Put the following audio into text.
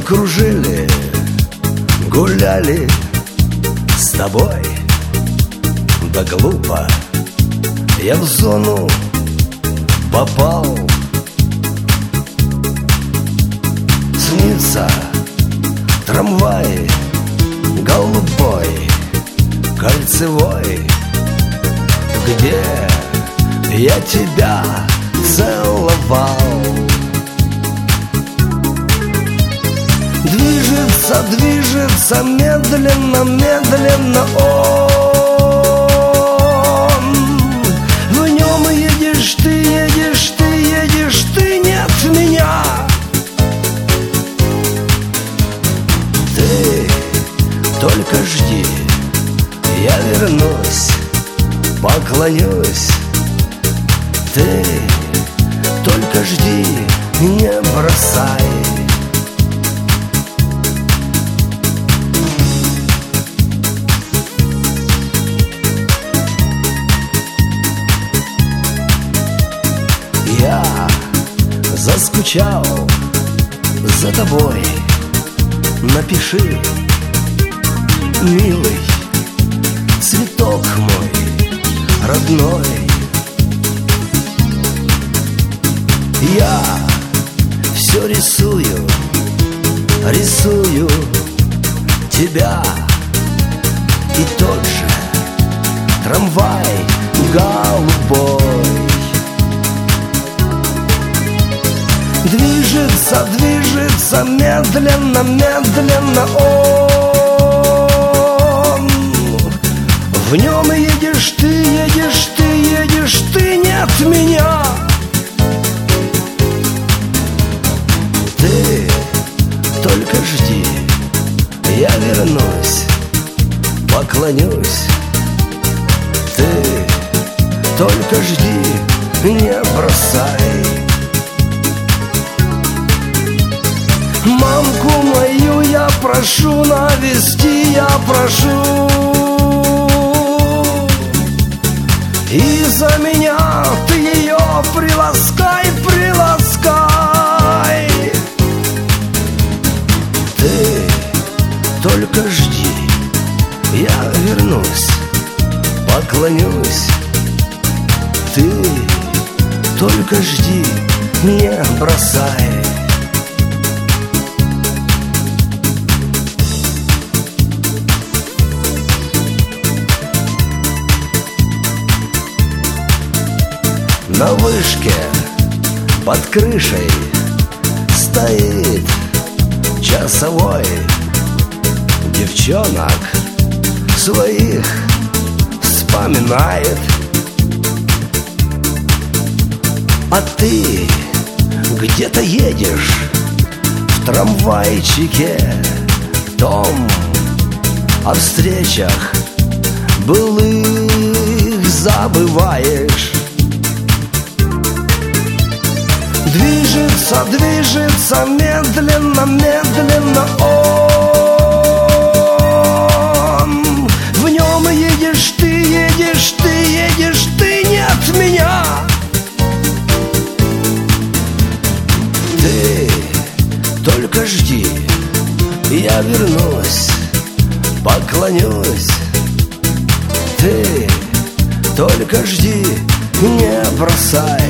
кружили, гуляли с тобой. Да глупо, я в зону попал. Снится трамвай голубой, кольцевой, где я тебя целовал. Движется, движется медленно, медленно он. В нем едешь ты, едешь ты, едешь ты, нет меня. Ты только жди, я вернусь, поклонюсь. Ты только жди, не бросай. Я заскучал за тобой. Напиши, милый, цветок мой родной. Я все рисую, рисую тебя. И тот же трамвай голубой движется, движется медленно, медленно он. В нем едешь ты, едешь ты, едешь ты, нет меня. Ты только жди, я вернусь, поклонюсь. Ты только жди, не бросай. Мамку мою я прошу навести, я прошу. И за меня ты ее приласкай, приласкай. Ты только жди, я вернусь, поклонюсь. Ты только жди, не бросай. На вышке под крышей стоит часовой. Девчонок своих вспоминает. А ты где-то едешь в трамвайчике том, о встречах былых забываешь. Движется, движется медленно, медленно он. В нем едешь ты, едешь ты, едешь ты, нет меня. Ты только жди, я вернусь, поклонюсь. Ты только жди, не бросай.